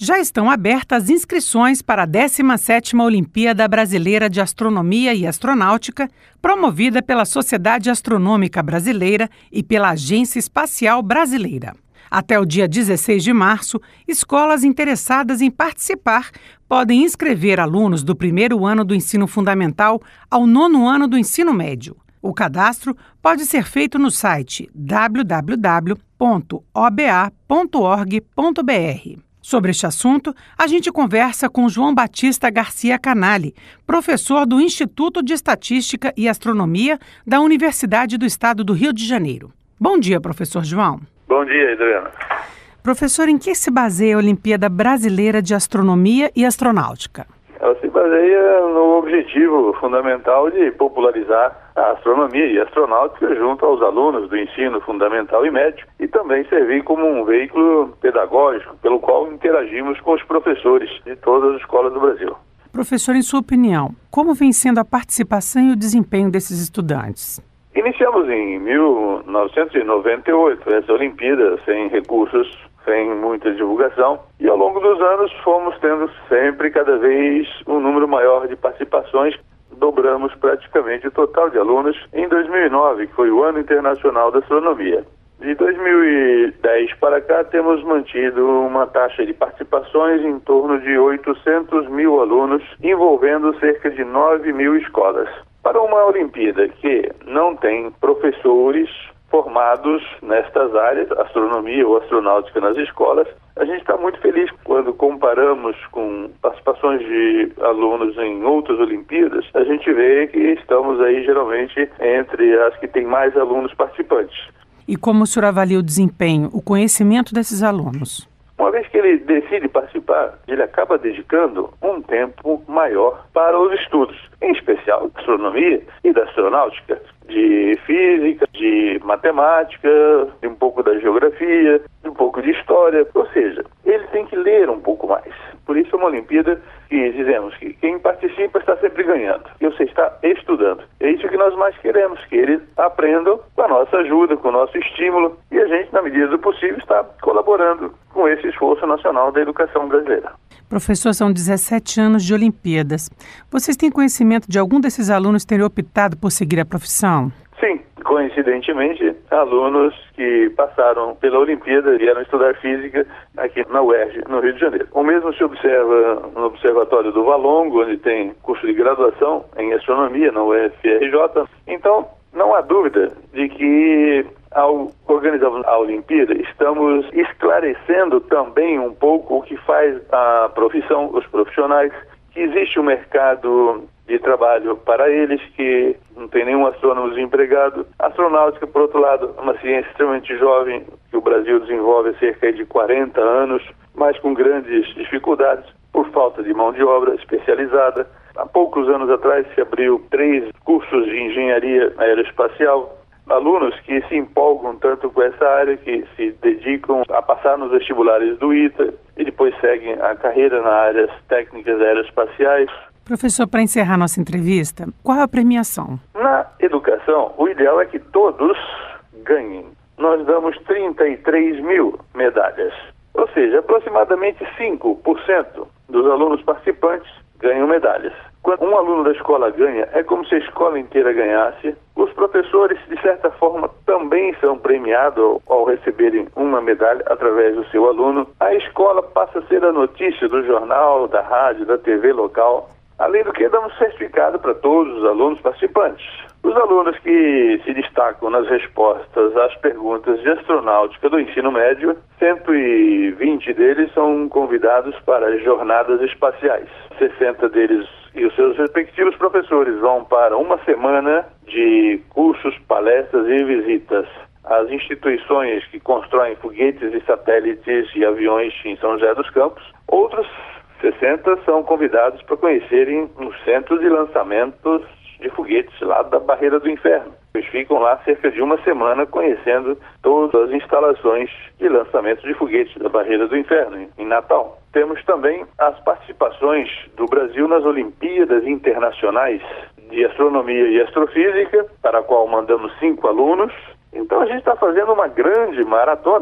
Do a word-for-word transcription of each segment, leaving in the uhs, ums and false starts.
Já estão abertas as inscrições para a décima sétima Olimpíada Brasileira de Astronomia e Astronáutica, promovida pela Sociedade Astronômica Brasileira e pela Agência Espacial Brasileira. Até o dia dezesseis de março, escolas interessadas em participar podem inscrever alunos do primeiro ano do ensino fundamental ao nono ano do ensino médio. O cadastro pode ser feito no site w w w ponto o b a ponto org ponto b r. Sobre este assunto, a gente conversa com João Batista Garcia Canali, professor do Instituto de Estatística e Astronomia da Universidade do Estado do Rio de Janeiro. Bom dia, professor João. Bom dia, Adriana. Professor, em que se baseia a Olimpíada Brasileira de Astronomia e Astronáutica? Ela se baseia no objetivo fundamental de popularizar a astronomia e a astronáutica junto aos alunos do ensino fundamental e médio e também servir como um veículo pedagógico pelo qual interagimos com os professores de todas as escolas do Brasil. Professor, em sua opinião, como vem sendo a participação e o desempenho desses estudantes? Iniciamos em mil novecentos e noventa e oito essa Olimpíada sem recursos, sem muita divulgação, e ao longo dos anos fomos tendo sempre cada vez um número maior de participações. Dobramos praticamente o total de alunos em dois mil e nove, que foi o Ano Internacional da Astronomia. De dois mil e dez para cá temos mantido uma taxa de participações em torno de oitocentos mil alunos, envolvendo cerca de nove mil escolas. Para uma Olimpíada que não tem professores formados nestas áreas, astronomia ou astronáutica nas escolas, a gente está muito feliz quando comparamos com participações de alunos em outras Olimpíadas. A gente vê que estamos aí geralmente entre as que têm mais alunos participantes. E como o senhor avalia o desempenho, o conhecimento desses alunos? Uma vez que ele decide participar, ele acaba dedicando um tempo maior para os estudos, em especial da astronomia e da astronáutica, de física, de matemática, de um pouco da geografia, de um pouco de história, ou seja, ele tem que ler um pouco mais. Por isso é uma Olimpíada que dizemos que quem participa está sempre ganhando, e você está estudando. É isso que nós mais queremos, que eles aprendam com a nossa ajuda, com o nosso estímulo, e a gente, na medida do possível, está colaborando com esse esforço nacional da educação brasileira. Professor, são dezessete anos de Olimpíadas. Vocês têm conhecimento de algum desses alunos terem optado por seguir a profissão? Sim, coincidentemente, alunos que passaram pela Olimpíada vieram estudar física aqui na U E R J, no Rio de Janeiro. O mesmo se observa no Observatório do Valongo, onde tem curso de graduação em astronomia na U F R J. Então, não há dúvida de que, ao organizarmos a Olimpíada, estamos esclarecendo também um pouco o que faz a profissão, os profissionais, que existe um mercado de trabalho para eles, que não tem nenhum astrônomo desempregado. A astronáutica, por outro lado, é uma ciência extremamente jovem, que o Brasil desenvolve há cerca de quarenta anos, mas com grandes dificuldades por falta de mão de obra especializada. Há poucos anos atrás se abriu três cursos de engenharia aeroespacial. Alunos que se empolgam tanto com essa área, que se dedicam a passar nos vestibulares do I T A e depois seguem a carreira nas áreas técnicas aeroespaciais. Professor, para encerrar nossa entrevista, qual é a premiação? Na educação, o ideal é que todos ganhem. Nós damos trinta e três mil medalhas, ou seja, aproximadamente cinco por cento dos alunos participantes ganham medalhas. Quando um aluno da escola ganha, é como se a escola inteira ganhasse. Os professores, de certa forma, também são premiados ao receberem uma medalha através do seu aluno. A escola passa a ser a notícia do jornal, da rádio, da T V local. Além do que, damos certificado para todos os alunos participantes. Os alunos que se destacam nas respostas às perguntas de astronáutica do ensino médio, cento e vinte deles são convidados para as jornadas espaciais. sessenta deles e os seus respectivos professores vão para uma semana de cursos, palestras e visitas às instituições que constroem foguetes e satélites e aviões em São José dos Campos. Outros sessenta são convidados para conhecerem os centros de lançamentos de foguetes lá da Barreira do Inferno. Eles ficam lá cerca de uma semana conhecendo todas as instalações de lançamento de foguetes da Barreira do Inferno, em Natal. Temos também as participações do Brasil nas Olimpíadas Internacionais de Astronomia e Astrofísica, para a qual mandamos cinco alunos. Então a gente está fazendo uma grande maratona.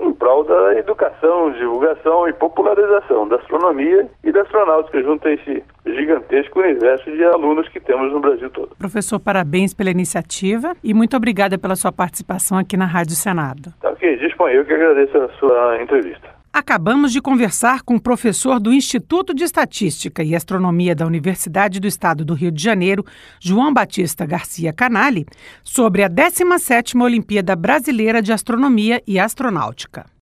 em prol da educação, divulgação e popularização da astronomia e da astronáutica junto a esse gigantesco universo de alunos que temos no Brasil todo. Professor, parabéns pela iniciativa e muito obrigada pela sua participação aqui na Rádio Senado. Tá ok, disponha, eu que agradeço a sua entrevista. Acabamos de conversar com o professor do Instituto de Estatística e Astronomia da Universidade do Estado do Rio de Janeiro, João Batista Garcia Canali, sobre a décima sétima Olimpíada Brasileira de Astronomia e Astronáutica.